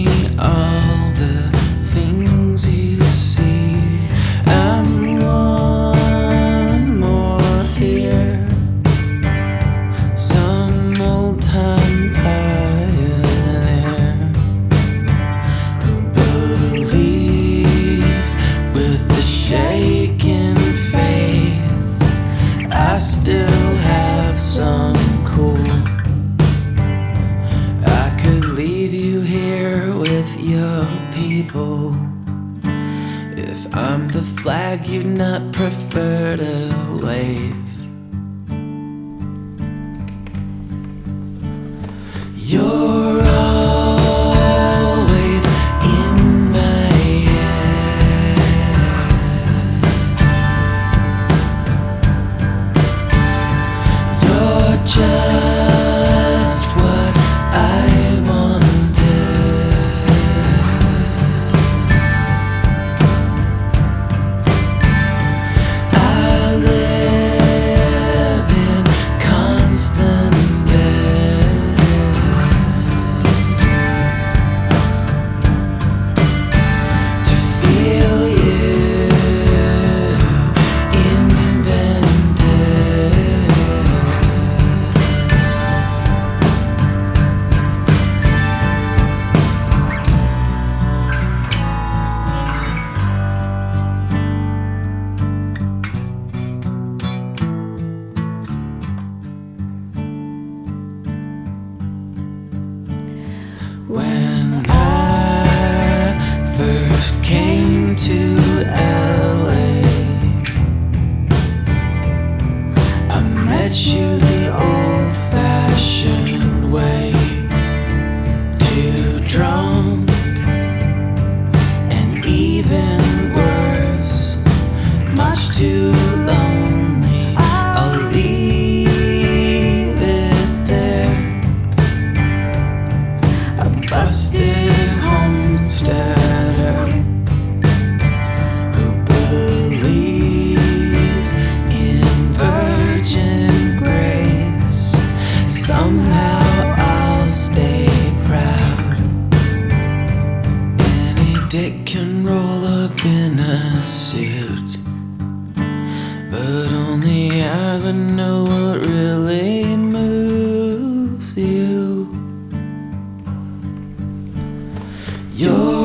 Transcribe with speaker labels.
Speaker 1: all the things you see. I'm one more here, some old-time pioneer who believes with a shaken faith I still have some cool. I could leave you here with your people if I'm the flag you'd not prefer to wave. You're always in my head. You're just what I wanted. I live in constant debt to feel you invented. When I first came to LA, I met you the old-fashioned way, too drunk, and even worse, much too lonely. I'll leave it there. A busted homesteader who believes in virgin grace. Somehow I'll stay proud. Any dick can roll up in a suit, but only I would know what really moves you. You're